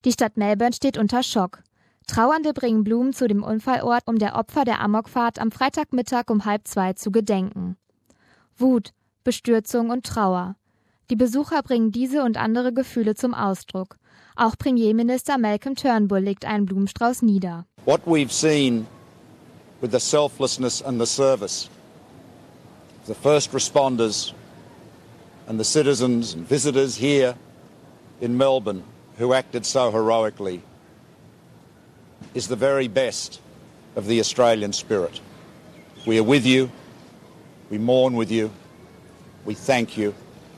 Die Stadt Melbourne steht unter Schock. Trauernde bringen Blumen zu dem Unfallort, um der Opfer der Amokfahrt am Freitagmittag um 1:30 zu gedenken. Wut, Bestürzung und Trauer. Die Besucher bringen diese und andere Gefühle zum Ausdruck. Auch Premierminister Malcolm Turnbull legt einen Blumenstrauß nieder. What we've seen with the selflessness and the service of the first responders and the citizens and visitors here in Melbourne who acted so heroically is the very best of the Australian spirit. We are with you, we mourn with you, we thank you,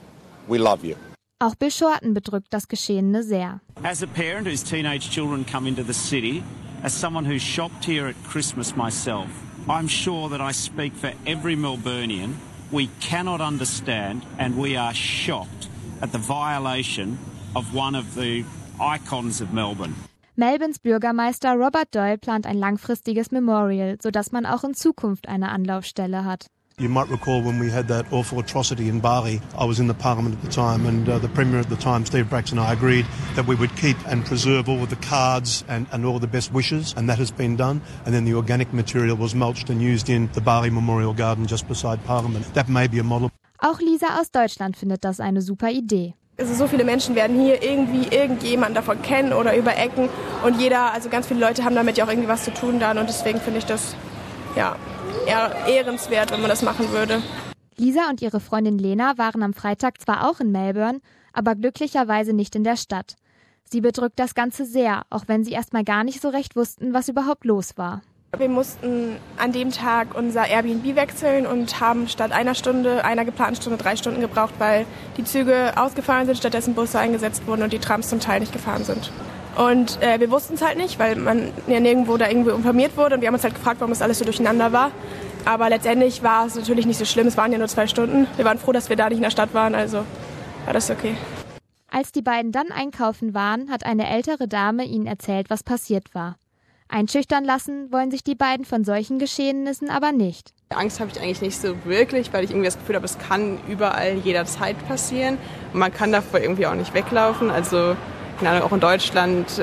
we love you. Auch Bill Shorten bedrückt das Geschehene sehr. As a parent whose teenage children come into the city, as someone who shopped here at Christmas myself, I'm sure that I speak for every Melburnian. We cannot understand and we are shocked at the violation of one of the icons of Melbourne. Melbournes Bürgermeister Robert Doyle plant ein langfristiges Memorial, sodass man auch in Zukunft eine Anlaufstelle hat. You might recall when we had that awful atrocity in Bali, I was in the Parliament at the time and the Premier at the time, Steve Bracks, and I agreed that we would keep and preserve all of the cards and all the best wishes, and that has been done. And then the organic material was mulched and used in the Bali Memorial Garden just beside Parliament. That may be a model. Auch Lisa aus Deutschland findet das eine super Idee. Also so viele Menschen werden hier irgendwie irgendjemanden davon kennen oder über Ecken und ganz viele Leute haben damit ja auch irgendwie was zu tun dann und deswegen finde ich das eher ehrenswert, wenn man das machen würde. Lisa und ihre Freundin Lena waren am Freitag zwar auch in Melbourne, aber glücklicherweise nicht in der Stadt. Sie bedrückt das Ganze sehr, auch wenn sie erstmal gar nicht so recht wussten, was überhaupt los war. Wir mussten an dem Tag unser Airbnb wechseln und haben statt einer geplanten Stunde 3 Stunden gebraucht, weil die Züge ausgefallen sind, stattdessen Busse eingesetzt wurden und die Trams zum Teil nicht gefahren sind. Und wir wussten es halt nicht, weil man ja nirgendwo da irgendwie informiert wurde und wir haben uns halt gefragt, warum das alles so durcheinander war. Aber letztendlich war es natürlich nicht so schlimm, es waren ja nur 2 Stunden. Wir waren froh, dass wir da nicht in der Stadt waren, also war das okay. Als die beiden dann einkaufen waren, hat eine ältere Dame ihnen erzählt, was passiert war. Einschüchtern lassen wollen sich die beiden von solchen Geschehnissen aber nicht. Angst habe ich eigentlich nicht so wirklich, weil ich irgendwie das Gefühl habe, es kann überall jederzeit passieren. Und man kann davor irgendwie auch nicht weglaufen. Also auch in Deutschland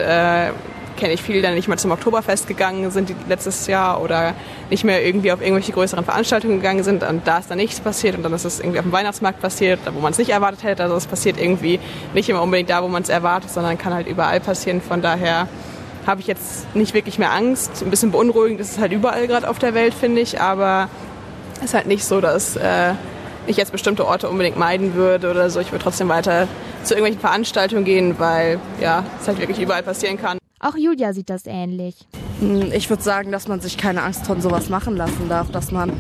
kenne ich viele, die nicht mal zum Oktoberfest gegangen sind letztes Jahr oder nicht mehr irgendwie auf irgendwelche größeren Veranstaltungen gegangen sind. Und da ist dann nichts passiert und dann ist es irgendwie auf dem Weihnachtsmarkt passiert, da wo man es nicht erwartet hätte. Also es passiert irgendwie nicht immer unbedingt da, wo man es erwartet, sondern kann halt überall passieren. Von daher habe ich jetzt nicht wirklich mehr Angst. Ein bisschen beunruhigend ist es halt überall gerade auf der Welt, finde ich. Aber es ist halt nicht so, dass ich jetzt bestimmte Orte unbedingt meiden würde oder so. Ich würde trotzdem weiter zu irgendwelchen Veranstaltungen gehen, weil es halt wirklich überall passieren kann. Auch Julia sieht das ähnlich. Ich würde sagen, dass man sich keine Angst von sowas machen lassen darf, dass man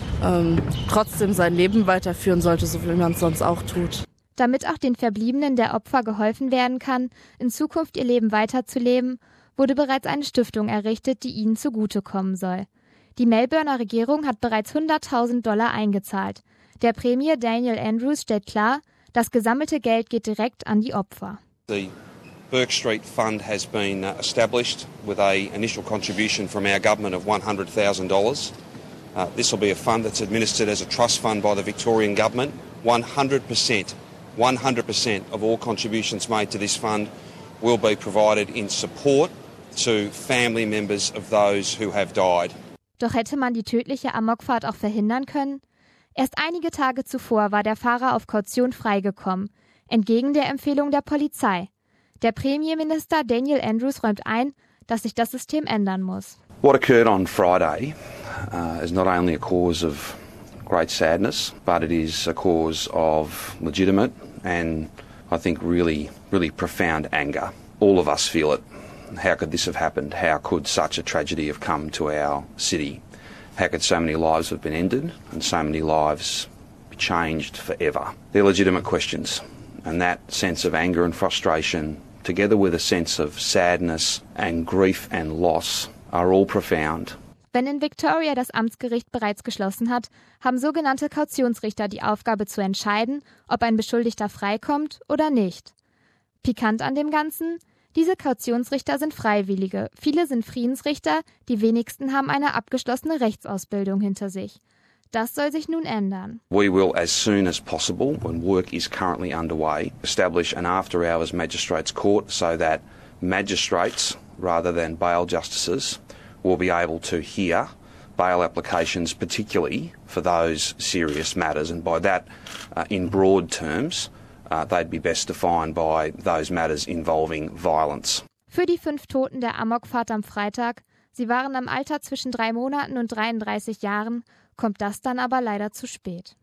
trotzdem sein Leben weiterführen sollte, so wie man es sonst auch tut. Damit auch den Verbliebenen der Opfer geholfen werden kann, in Zukunft ihr Leben weiterzuleben, wurde bereits eine Stiftung errichtet, die ihnen zugutekommen soll. Die Melbourner Regierung hat bereits $100.000 eingezahlt. Der Premier Daniel Andrews stellt klar, das gesammelte Geld geht direkt an die Opfer. The Burke Street Fund has been established with an initial contribution from our government of $100,000. This will be a fund that's administered as a trust fund by the Victorian government. 100% of all contributions made to this fund will be provided in support to family members of those who have died. Doch hätte man die tödliche Amokfahrt auch verhindern können? Erst einige Tage zuvor war der Fahrer auf Kaution freigekommen, entgegen der Empfehlung der Polizei. Der Premierminister Daniel Andrews räumt ein, dass sich das System ändern muss. What occurred on Friday is not only a cause of great sadness, but it is a cause of legitimate and I think really profound anger. All of us feel it. How could this have happened? How could such a tragedy have come to our city? How could so many lives have been ended and so many lives be changed forever? They're legitimate questions, and that sense of anger and frustration, together with a sense of sadness and grief and loss, are all profound. Wenn in Victoria das Amtsgericht bereits geschlossen hat, haben sogenannte Kautionsrichter die Aufgabe zu entscheiden, ob ein Beschuldigter freikommt oder nicht. Pikant an dem Ganzen: Diese Kautionsrichter sind Freiwillige. Viele sind Friedensrichter, die wenigsten haben eine abgeschlossene Rechtsausbildung hinter sich. Das soll sich nun ändern. We will, as soon as possible, when work is currently underway, establish an after-hours magistrates court so that magistrates rather than bail justices will be able to hear bail applications, particularly for those serious matters. And by that, in broad terms, they'd be best defined by those matters involving violence. Für die 5 Toten der Amokfahrt am Freitag, sie waren im Alter zwischen 3 Monaten und 33 Jahren, kommt das dann aber leider zu spät.